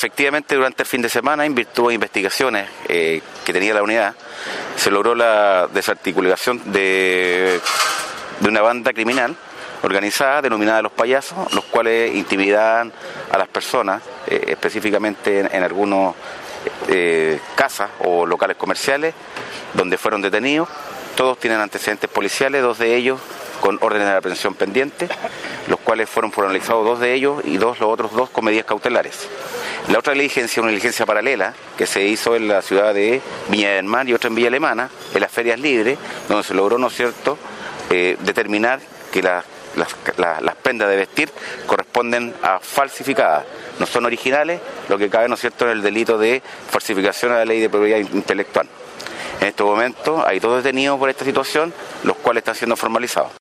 Efectivamente, durante el fin de semana, en virtud de investigaciones que tenía la unidad, se logró la desarticulación de una banda criminal organizada denominada Los Payasos, los cuales intimidaban a las personas, específicamente en algunos casas o locales comerciales, donde fueron detenidos. Todos tienen antecedentes policiales, 2 de ellos con órdenes de aprehensión pendientes, los cuales fueron formalizados 2 de ellos y los otros 2 con medidas cautelares. La otra diligencia, una diligencia paralela, que se hizo en la ciudad de Viña del Mar y otra en Villa Alemana, en las ferias libres, donde se logró, ¿no es cierto?, determinar que las prendas de vestir corresponden a falsificadas, no son originales, lo que cabe, ¿no es cierto?, en el delito de falsificación a la ley de propiedad intelectual. En este momento hay 2 detenidos por esta situación, los cuales están siendo formalizados.